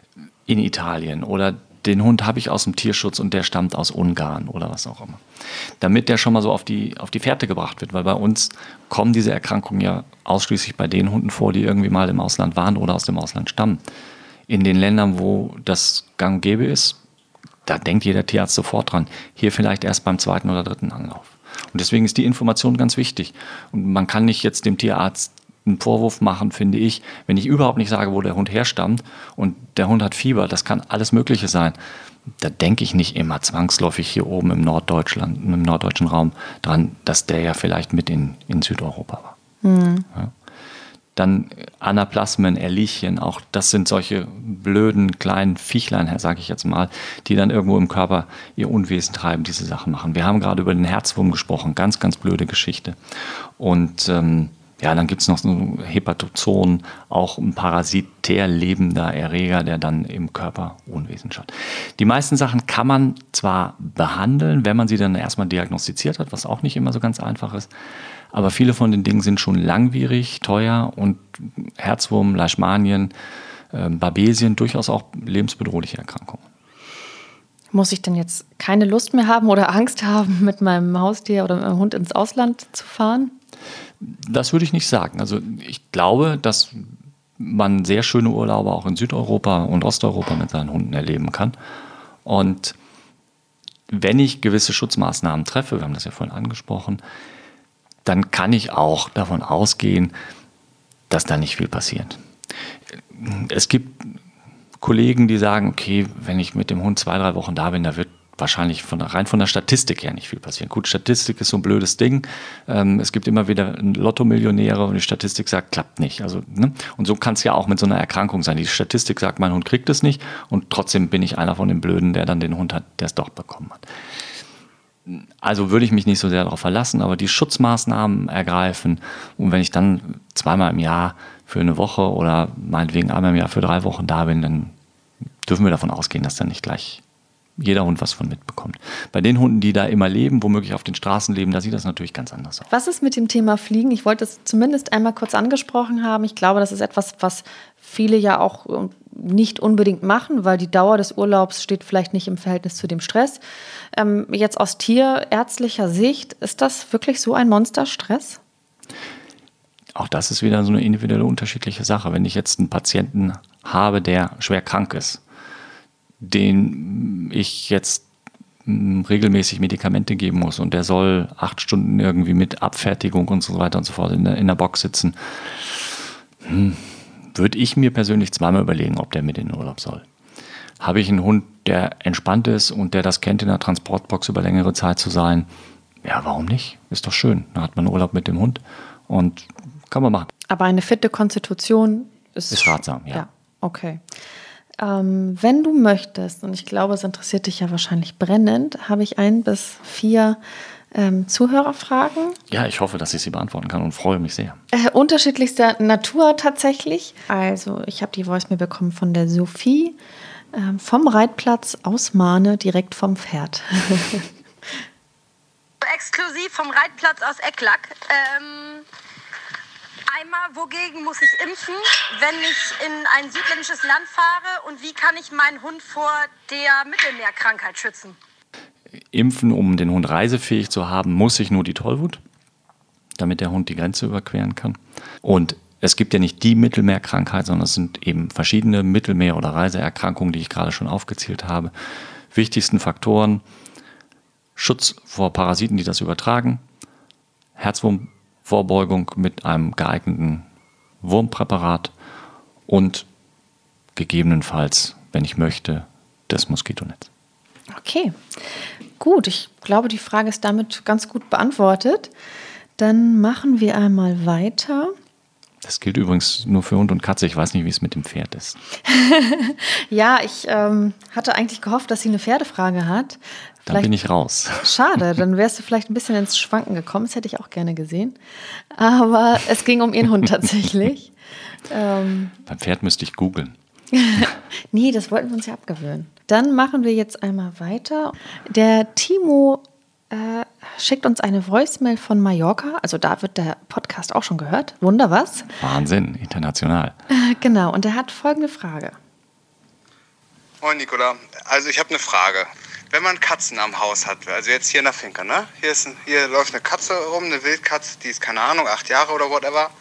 in Italien oder den Hund habe ich aus dem Tierschutz und der stammt aus Ungarn oder was auch immer. Damit der schon mal so auf die, auf die Fährte gebracht wird, weil bei uns kommen diese Erkrankungen ja ausschließlich bei den Hunden vor, die irgendwie mal im Ausland waren oder aus dem Ausland stammen. In den Ländern, wo das gang und gäbe ist, da denkt jeder Tierarzt sofort dran. Hier vielleicht erst beim zweiten oder dritten Anlauf. Und deswegen ist die Information ganz wichtig. Und man kann nicht jetzt dem Tierarzt einen Vorwurf machen, finde ich, wenn ich überhaupt nicht sage, wo der Hund herstammt und der Hund hat Fieber, das kann alles Mögliche sein. Da denke ich nicht immer zwangsläufig hier oben im Norddeutschland, im norddeutschen Raum dran, dass der ja vielleicht mit in, in Südeuropa war. Mhm. Ja. Dann Anaplasmen, Ehrlichien, auch das sind solche blöden kleinen Viechlein, sage ich jetzt mal, die dann irgendwo im Körper ihr Unwesen treiben, diese Sachen machen. Wir haben gerade über den Herzwurm gesprochen, ganz, ganz blöde Geschichte. Und ähm, ja, dann gibt es noch so Hepatozoen, auch ein parasitär lebender Erreger, der dann im Körper Unwesen schafft. Die meisten Sachen kann man zwar behandeln, wenn man sie dann erstmal diagnostiziert hat, was auch nicht immer so ganz einfach ist, aber viele von den Dingen sind schon langwierig, teuer und Herzwurm, Leishmanien, äh, Babesien, durchaus auch lebensbedrohliche Erkrankungen. Muss ich denn jetzt keine Lust mehr haben oder Angst haben, mit meinem Haustier oder mit meinem Hund ins Ausland zu fahren? Das würde ich nicht sagen. Also ich glaube, dass man sehr schöne Urlaube auch in Südeuropa und Osteuropa mit seinen Hunden erleben kann. Und wenn ich gewisse Schutzmaßnahmen treffe, wir haben das ja vorhin angesprochen, dann kann ich auch davon ausgehen, dass da nicht viel passiert. Es gibt Kollegen, die sagen, okay, wenn ich mit dem Hund zwei, drei Wochen da bin, da wird wahrscheinlich von der, rein von der Statistik her nicht viel passieren. Gut, Statistik ist so ein blödes Ding. Ähm, es gibt immer wieder Lotto-Millionäre und die Statistik sagt, klappt nicht. Also, ne? Und so kann es ja auch mit so einer Erkrankung sein. Die Statistik sagt, mein Hund kriegt es nicht und trotzdem bin ich einer von den Blöden, der dann den Hund hat, der es doch bekommen hat. Also würde ich mich nicht so sehr darauf verlassen, aber die Schutzmaßnahmen ergreifen und wenn ich dann zweimal im Jahr für eine Woche oder meinetwegen einmal im Jahr für drei Wochen da bin, dann dürfen wir davon ausgehen, dass dann nicht gleich jeder Hund was von mitbekommt. Bei den Hunden, die da immer leben, womöglich auf den Straßen leben, da sieht das natürlich ganz anders aus. Was ist mit dem Thema Fliegen? Ich wollte es zumindest einmal kurz angesprochen haben. Ich glaube, das ist etwas, was viele ja auch nicht unbedingt machen, weil die Dauer des Urlaubs steht vielleicht nicht im Verhältnis zu dem Stress. Ähm, jetzt aus tierärztlicher Sicht, ist das wirklich so ein Monsterstress? Auch das ist wieder so eine individuelle unterschiedliche Sache. Wenn ich jetzt einen Patienten habe, der schwer krank ist, den ich jetzt regelmäßig Medikamente geben muss und der soll acht Stunden irgendwie mit Abfertigung und so weiter und so fort in der, in der Box sitzen, hm, würde ich mir persönlich zweimal überlegen, ob der mit in den Urlaub soll. Habe ich einen Hund, der entspannt ist und der das kennt, in der Transportbox über längere Zeit zu sein, ja, warum nicht? Ist doch schön. Dann hat man Urlaub mit dem Hund und kann man machen. Aber eine fitte Konstitution ist, ist ratsam, ja. Ja, okay. Ähm, wenn du möchtest, und ich glaube, es interessiert dich ja wahrscheinlich brennend, habe ich ein bis vier ähm, Zuhörerfragen. Ja, ich hoffe, dass ich sie beantworten kann und freue mich sehr. Äh, unterschiedlichster Natur tatsächlich. Also ich habe die Voicemail bekommen von der Sophie ähm, vom Reitplatz aus Mahne, direkt vom Pferd. Exklusiv vom Reitplatz aus Ecklack. Ähm Einmal, wogegen muss ich impfen, wenn ich in ein südländisches Land fahre und wie kann ich meinen Hund vor der Mittelmeerkrankheit schützen? Impfen, um den Hund reisefähig zu haben, muss ich nur die Tollwut, damit der Hund die Grenze überqueren kann. Und es gibt ja nicht die Mittelmeerkrankheit, sondern es sind eben verschiedene Mittelmeer- oder Reiseerkrankungen, die ich gerade schon aufgezählt habe. Wichtigsten Faktoren: Schutz vor Parasiten, die das übertragen, Herzwurm, Vorbeugung mit einem geeigneten Wurmpräparat und gegebenenfalls, wenn ich möchte, das Moskitonetz. Okay, gut. Ich glaube, die Frage ist damit ganz gut beantwortet. Dann machen wir einmal weiter. Das gilt übrigens nur für Hund und Katze. Ich weiß nicht, wie es mit dem Pferd ist. Ja, ich ähm, hatte eigentlich gehofft, dass sie eine Pferdefrage hat. Dann vielleicht bin ich raus. Schade, dann wärst du vielleicht ein bisschen ins Schwanken gekommen. Das hätte ich auch gerne gesehen. Aber es ging um ihren Hund tatsächlich. ähm, Beim Pferd müsste ich googeln. Nee, das wollten wir uns ja abgewöhnen. Dann machen wir jetzt einmal weiter. Der Timo äh, schickt uns eine Voicemail von Mallorca. Also da wird der Podcast auch schon gehört. Wunder was? Wahnsinn, international. Äh, genau, und er hat folgende Frage. Moin Nicola, also ich habe eine Frage. Wenn man Katzen am Haus hat, also jetzt hier in der Finca, ne? Hier, ist ein, hier läuft eine Katze rum, eine Wildkatze, die ist keine Ahnung, acht Jahre oder whatever.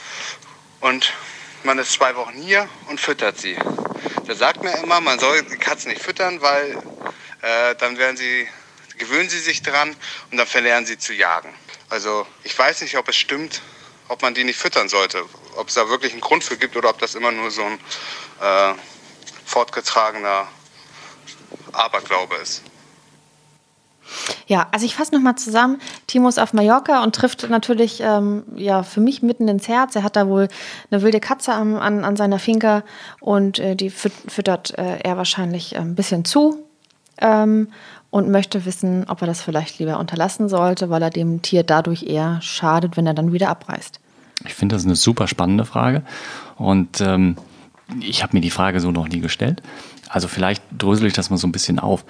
Und man ist zwei Wochen hier und füttert sie. Der sagt mir immer, man soll die Katzen nicht füttern, weil äh, dann werden sie, gewöhnen sie sich dran und dann verlernen sie zu jagen. Also ich weiß nicht, ob es stimmt, ob man die nicht füttern sollte. Ob es da wirklich einen Grund für gibt oder ob das immer nur so ein äh, fortgetragener Aberglaube ist. Ja, also ich fasse nochmal zusammen. Timo ist auf Mallorca und trifft natürlich ähm, ja, für mich mitten ins Herz. Er hat da wohl eine wilde Katze an, an, an seiner Finca und äh, die füttert äh, er wahrscheinlich ein bisschen zu ähm, und möchte wissen, ob er das vielleicht lieber unterlassen sollte, weil er dem Tier dadurch eher schadet, wenn er dann wieder abreist. Ich finde das eine super spannende Frage und ähm, ich habe mir die Frage so noch nie gestellt. Also vielleicht drösel ich das mal so ein bisschen auf.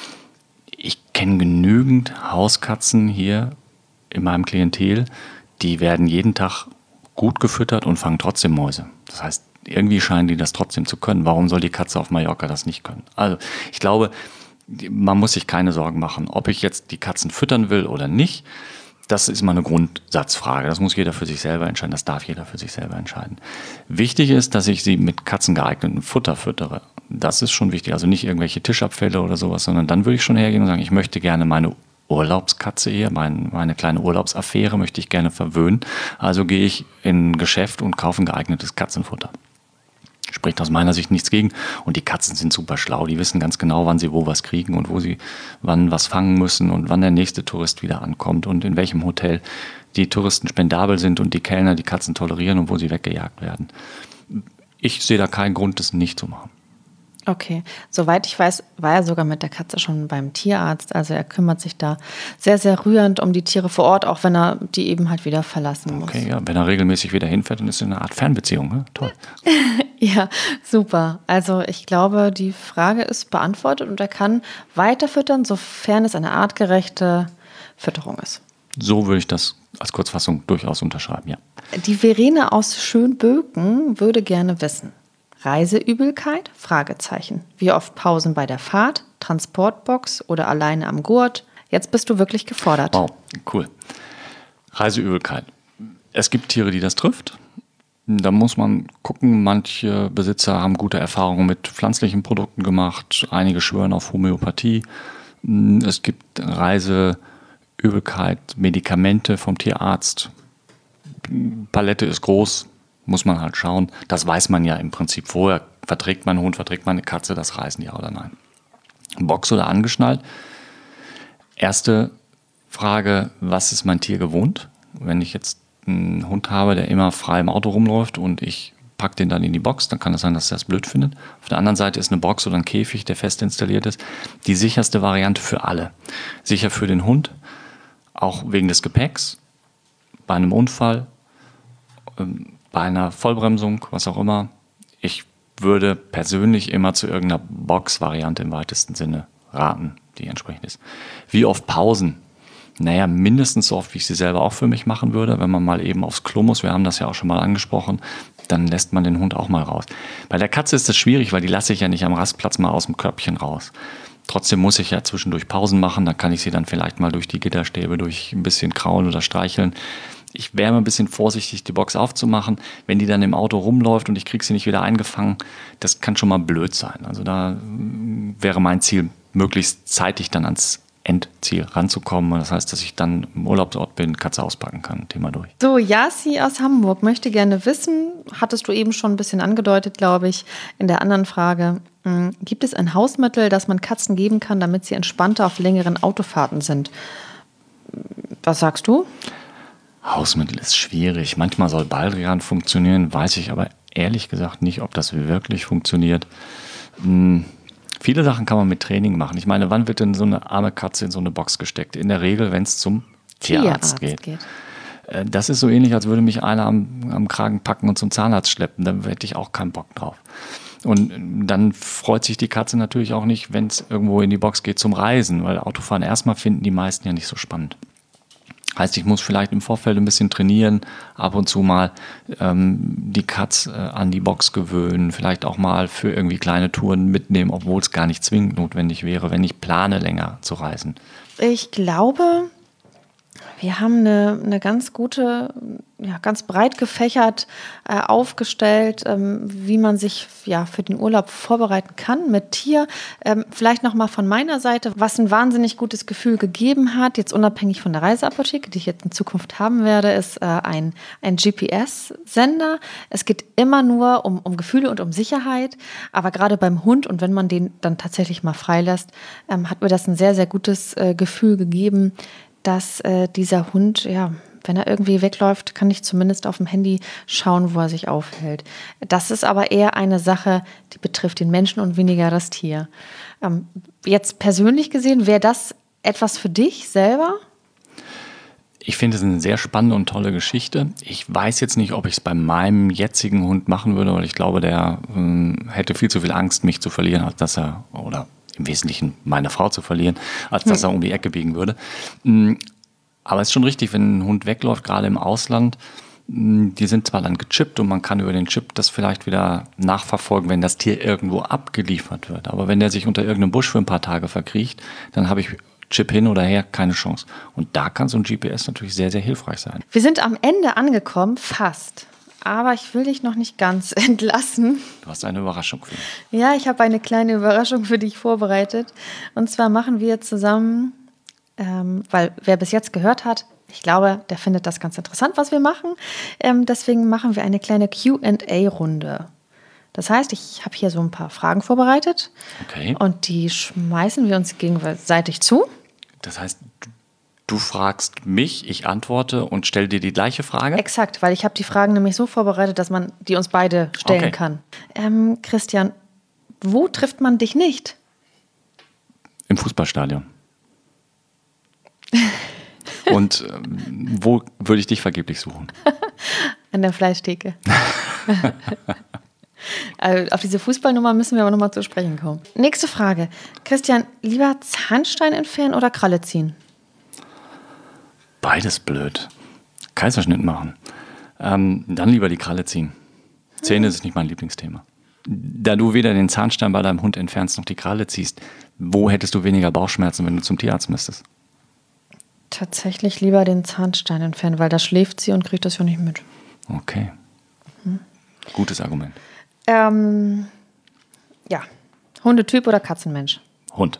Ich kenne genügend Hauskatzen hier in meinem Klientel, die werden jeden Tag gut gefüttert und fangen trotzdem Mäuse. Das heißt, irgendwie scheinen die das trotzdem zu können. Warum soll die Katze auf Mallorca das nicht können? Also ich glaube, man muss sich keine Sorgen machen, ob ich jetzt die Katzen füttern will oder nicht. Das ist mal eine Grundsatzfrage. Das muss jeder für sich selber entscheiden. Das darf jeder für sich selber entscheiden. Wichtig ist, dass ich sie mit katzengeeignetem Futter füttere. Das ist schon wichtig. Also nicht irgendwelche Tischabfälle oder sowas, sondern dann würde ich schon hergehen und sagen, ich möchte gerne meine Urlaubskatze hier, mein, meine kleine Urlaubsaffäre möchte ich gerne verwöhnen. Also gehe ich in ein Geschäft und kaufe ein geeignetes Katzenfutter. Spricht aus meiner Sicht nichts gegen. Und die Katzen sind super schlau. Die wissen ganz genau, wann sie wo was kriegen und wo sie wann was fangen müssen und wann der nächste Tourist wieder ankommt und in welchem Hotel die Touristen spendabel sind und die Kellner die Katzen tolerieren und wo sie weggejagt werden. Ich sehe da keinen Grund, das nicht zu machen. Okay, soweit ich weiß, war er sogar mit der Katze schon beim Tierarzt. Also er kümmert sich da sehr, sehr rührend um die Tiere vor Ort, auch wenn er die eben halt wieder verlassen muss. Okay, ja, wenn er regelmäßig wieder hinfährt, dann ist es eine Art Fernbeziehung. Ne? Toll. Ja, super. Also ich glaube, die Frage ist beantwortet und er kann weiter füttern, sofern es eine artgerechte Fütterung ist. So würde ich das als Kurzfassung durchaus unterschreiben, ja. Die Verena aus Schönböken würde gerne wissen: Reiseübelkeit? Fragezeichen. Wie oft Pausen bei der Fahrt, Transportbox oder alleine am Gurt? Jetzt bist du wirklich gefordert. Wow, cool. Reiseübelkeit. Es gibt Tiere, die das trifft. Da muss man gucken, manche Besitzer haben gute Erfahrungen mit pflanzlichen Produkten gemacht, einige schwören auf Homöopathie. Es gibt Reiseübelkeit, Medikamente vom Tierarzt. Palette ist groß, muss man halt schauen. Das weiß man ja im Prinzip vorher. Verträgt mein Hund, verträgt meine Katze das Reisen, ja oder nein? Box oder angeschnallt? Erste Frage, was ist mein Tier gewohnt? Wenn ich jetzt einen Hund habe, der immer frei im Auto rumläuft und ich packe den dann in die Box, dann kann es sein, dass er das blöd findet. Auf der anderen Seite ist eine Box oder ein Käfig, der fest installiert ist, die sicherste Variante für alle. Sicher für den Hund, auch wegen des Gepäcks, bei einem Unfall, bei einer Vollbremsung, was auch immer. Ich würde persönlich immer zu irgendeiner Box-Variante im weitesten Sinne raten, die entsprechend ist. Wie oft Pausen? Naja, mindestens so oft, wie ich sie selber auch für mich machen würde. Wenn man mal eben aufs Klo muss, wir haben das ja auch schon mal angesprochen, dann lässt man den Hund auch mal raus. Bei der Katze ist das schwierig, weil die lasse ich ja nicht am Rastplatz mal aus dem Körbchen raus. Trotzdem muss ich ja zwischendurch Pausen machen, dann kann ich sie dann vielleicht mal durch die Gitterstäbe, durch ein bisschen kraulen oder streicheln. Ich wäre mal ein bisschen vorsichtig, die Box aufzumachen. Wenn die dann im Auto rumläuft und ich kriege sie nicht wieder eingefangen, das kann schon mal blöd sein. Also da wäre mein Ziel, möglichst zeitig dann ans Endziel ranzukommen. Das heißt, dass ich dann im Urlaubsort bin, Katze auspacken kann. Thema durch. So, Yassi aus Hamburg möchte gerne wissen, hattest du eben schon ein bisschen angedeutet, glaube ich, in der anderen Frage, mh, gibt es ein Hausmittel, das man Katzen geben kann, damit sie entspannter auf längeren Autofahrten sind? Was sagst du? Hausmittel ist schwierig. Manchmal soll Baldrian funktionieren, weiß ich aber ehrlich gesagt nicht, ob das wirklich funktioniert. Hm. Viele Sachen kann man mit Training machen. Ich meine, wann wird denn so eine arme Katze in so eine Box gesteckt? In der Regel, wenn es zum Tierarzt, Tierarzt geht. geht. Das ist so ähnlich, als würde mich einer am, am Kragen packen und zum Zahnarzt schleppen. Dann hätte ich auch keinen Bock drauf. Und dann freut sich die Katze natürlich auch nicht, wenn es irgendwo in die Box geht zum Reisen, weil Autofahren erstmal finden die meisten ja nicht so spannend. Heißt, ich muss vielleicht im Vorfeld ein bisschen trainieren, ab und zu mal ähm, die Katz äh, an die Box gewöhnen, vielleicht auch mal für irgendwie kleine Touren mitnehmen, obwohl es gar nicht zwingend notwendig wäre, wenn ich plane, länger zu reisen. Ich glaube, wir haben eine, eine ganz gute, ja, ganz breit gefächert äh, aufgestellt, ähm, wie man sich ja, für den Urlaub vorbereiten kann mit Tier. Ähm, vielleicht nochmal von meiner Seite, was ein wahnsinnig gutes Gefühl gegeben hat, jetzt unabhängig von der Reiseapotheke, die ich jetzt in Zukunft haben werde, ist äh, ein, ein G P S-Sender. Es geht immer nur um, um Gefühle und um Sicherheit, aber gerade beim Hund und wenn man den dann tatsächlich mal freilässt, ähm, hat mir das ein sehr, sehr gutes äh, Gefühl gegeben, dass äh, dieser Hund, ja, wenn er irgendwie wegläuft, kann ich zumindest auf dem Handy schauen, wo er sich aufhält. Das ist aber eher eine Sache, die betrifft den Menschen und weniger das Tier. Ähm, jetzt persönlich gesehen, wäre das etwas für dich selber? Ich finde es eine sehr spannende und tolle Geschichte. Ich weiß jetzt nicht, ob ich es bei meinem jetzigen Hund machen würde, weil ich glaube, der ähm, hätte viel zu viel Angst, mich zu verlieren, als dass er, oder im Wesentlichen meine Frau zu verlieren, als dass er um die Ecke biegen würde. Aber es ist schon richtig, wenn ein Hund wegläuft, gerade im Ausland, die sind zwar dann gechippt und man kann über den Chip das vielleicht wieder nachverfolgen, wenn das Tier irgendwo abgeliefert wird. Aber wenn der sich unter irgendeinem Busch für ein paar Tage verkriecht, dann habe ich Chip hin oder her, keine Chance. Und da kann so ein G P S natürlich sehr, sehr hilfreich sein. Wir sind am Ende angekommen, fast. Aber ich will dich noch nicht ganz entlassen. Du hast eine Überraschung für mich. Ja, ich habe eine kleine Überraschung für dich vorbereitet. Und zwar machen wir zusammen, ähm, weil wer bis jetzt gehört hat, ich glaube, der findet das ganz interessant, was wir machen. Ähm, deswegen machen wir eine kleine Q and A-Runde. Das heißt, ich habe hier so ein paar Fragen vorbereitet. Okay. Und die schmeißen wir uns gegenseitig zu. Das heißt, du Du fragst mich, ich antworte und stelle dir die gleiche Frage? Exakt, weil ich habe die Fragen nämlich so vorbereitet, dass man die uns beide stellen Okay. kann. Ähm, Christian, wo trifft man dich nicht? Im Fußballstadion. Und ähm, wo würde ich dich vergeblich suchen? An der Fleischtheke. Also auf diese Fußballnummer müssen wir aber nochmal zu sprechen kommen. Nächste Frage. Christian, lieber Zahnstein entfernen oder Kralle ziehen? Beides blöd. Kaiserschnitt machen. Ähm, dann lieber die Kralle ziehen. Zähne ist nicht mein Lieblingsthema. Da du weder den Zahnstein bei deinem Hund entfernst noch die Kralle ziehst, wo hättest du weniger Bauchschmerzen, wenn du zum Tierarzt müsstest? Tatsächlich lieber den Zahnstein entfernen, weil da schläft sie und kriegt das ja nicht mit. Okay. Gutes Argument. Ähm, ja, Hundetyp oder Katzenmensch? Hund.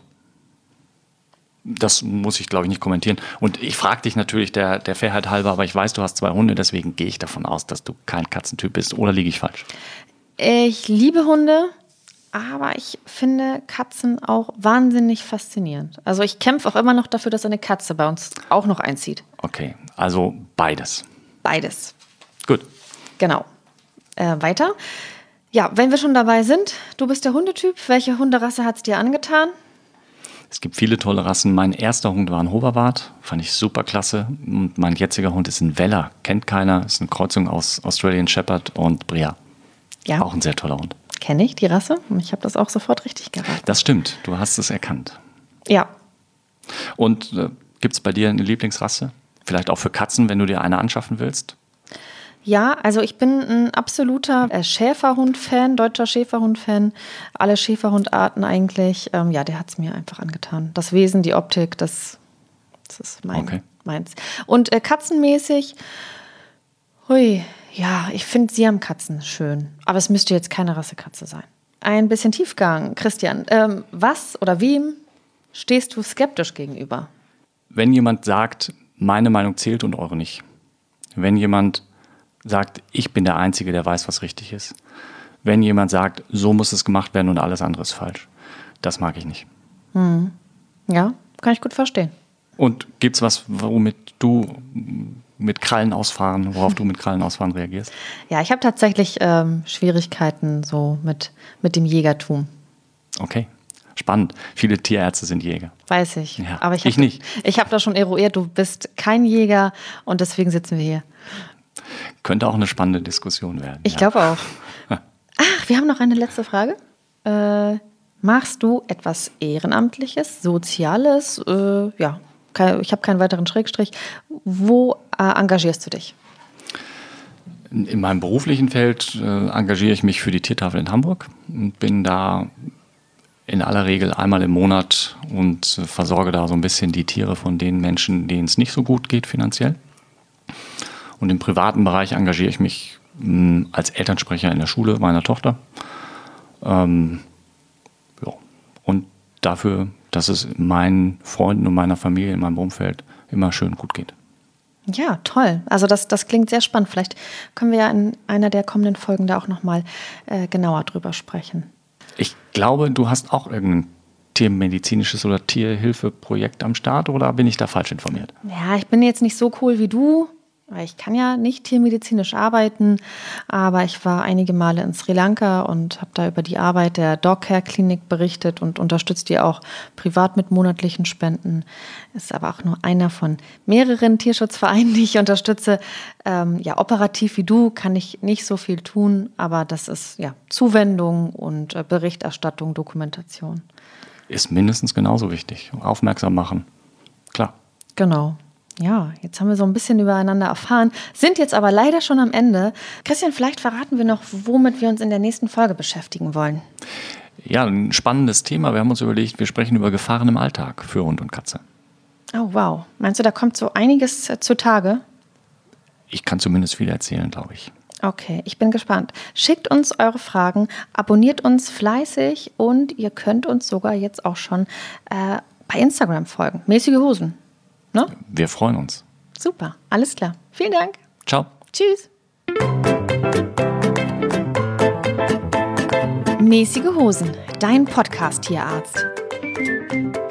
Das muss ich, glaube ich, nicht kommentieren. Und ich frage dich natürlich der, der Fairheit halber, aber ich weiß, du hast zwei Hunde, deswegen gehe ich davon aus, dass du kein Katzentyp bist. Oder liege ich falsch? Ich liebe Hunde, aber ich finde Katzen auch wahnsinnig faszinierend. Also ich kämpfe auch immer noch dafür, dass eine Katze bei uns auch noch einzieht. Okay, also beides. Beides. Gut. Genau. Äh, weiter. Ja, wenn wir schon dabei sind, du bist der Hundetyp. Welche Hunderasse hat es dir angetan? Es gibt viele tolle Rassen. Mein erster Hund war ein Hoverwart, fand ich super klasse. Und mein jetziger Hund ist ein Weller, kennt keiner, ist eine Kreuzung aus Australian Shepherd und Brea. Ja. Auch ein sehr toller Hund. Kenne ich die Rasse? Ich habe das auch sofort richtig geraten. Das stimmt, du hast es erkannt. Ja. Und äh, gibt es bei dir eine Lieblingsrasse? Vielleicht auch für Katzen, wenn du dir eine anschaffen willst? Ja, also ich bin ein absoluter äh, Schäferhund-Fan, deutscher Schäferhund-Fan. Alle Schäferhundarten eigentlich. Ähm, ja, der hat es mir einfach angetan. Das Wesen, die Optik, das, das ist mein, Okay. meins. Und äh, katzenmäßig, hui, ja, ich finde Siamkatzen schön. Aber es müsste jetzt keine Rassekatze sein. Ein bisschen Tiefgang. Christian, ähm, was oder wem stehst du skeptisch gegenüber? Wenn jemand sagt, meine Meinung zählt und eure nicht. Wenn jemand sagt, ich bin der Einzige, der weiß, was richtig ist. Wenn jemand sagt, so muss es gemacht werden und alles andere ist falsch. Das mag ich nicht. Hm. Ja, kann ich gut verstehen. Und gibt's was, womit du mit Krallen ausfahren, worauf du mit Krallen ausfahren reagierst? Ja, ich habe tatsächlich ähm, Schwierigkeiten so mit, mit dem Jägertum. Okay, spannend. Viele Tierärzte sind Jäger. Weiß ich. Ja, aber ich, ich hab, nicht. Ich habe das schon eruiert, du bist kein Jäger und deswegen sitzen wir hier. Könnte auch eine spannende Diskussion werden. Ich ja. glaube auch. Ach, wir haben noch eine letzte Frage. Äh, machst du etwas Ehrenamtliches, Soziales? Äh, ja, ich habe keinen weiteren Schrägstrich. Wo äh, engagierst du dich? In meinem beruflichen Feld äh, engagiere ich mich für die Tiertafel in Hamburg und bin da in aller Regel einmal im Monat und äh, versorge da so ein bisschen die Tiere von den Menschen, denen es nicht so gut geht finanziell. Und im privaten Bereich engagiere ich mich mh, als Elternsprecher in der Schule meiner Tochter. Ähm, ja. Und dafür, dass es meinen Freunden und meiner Familie in meinem Umfeld immer schön gut geht. Ja, toll. Also das, das klingt sehr spannend. Vielleicht können wir ja in einer der kommenden Folgen da auch nochmal äh, genauer drüber sprechen. Ich glaube, du hast auch irgendein tiermedizinisches oder Tierhilfeprojekt am Start, oder bin ich da falsch informiert? Ja, ich bin jetzt nicht so cool wie du. Ich kann ja nicht tiermedizinisch arbeiten, aber ich war einige Male in Sri Lanka und habe da über die Arbeit der Dog-Care-Klinik berichtet und unterstütze die auch privat mit monatlichen Spenden. Ist aber auch nur einer von mehreren Tierschutzvereinen, die ich unterstütze. Ähm, ja, operativ wie du kann ich nicht so viel tun, aber das ist ja Zuwendung und äh, Berichterstattung, Dokumentation. Ist mindestens genauso wichtig. Aufmerksam machen. Klar. Genau. Ja, jetzt haben wir so ein bisschen übereinander erfahren, sind jetzt aber leider schon am Ende. Christian, vielleicht verraten wir noch, womit wir uns in der nächsten Folge beschäftigen wollen. Ja, ein spannendes Thema. Wir haben uns überlegt, wir sprechen über Gefahren im Alltag für Hund und Katze. Oh, wow. Meinst du, da kommt so einiges äh, zutage? Ich kann zumindest viel erzählen, glaube ich. Okay, ich bin gespannt. Schickt uns eure Fragen, abonniert uns fleißig und ihr könnt uns sogar jetzt auch schon äh, bei Instagram folgen. Mäßige Hosen. Ne? Wir freuen uns. Super, alles klar. Vielen Dank. Ciao. Tschüss. Mäßige Hosen, dein Podcast-Tierarzt.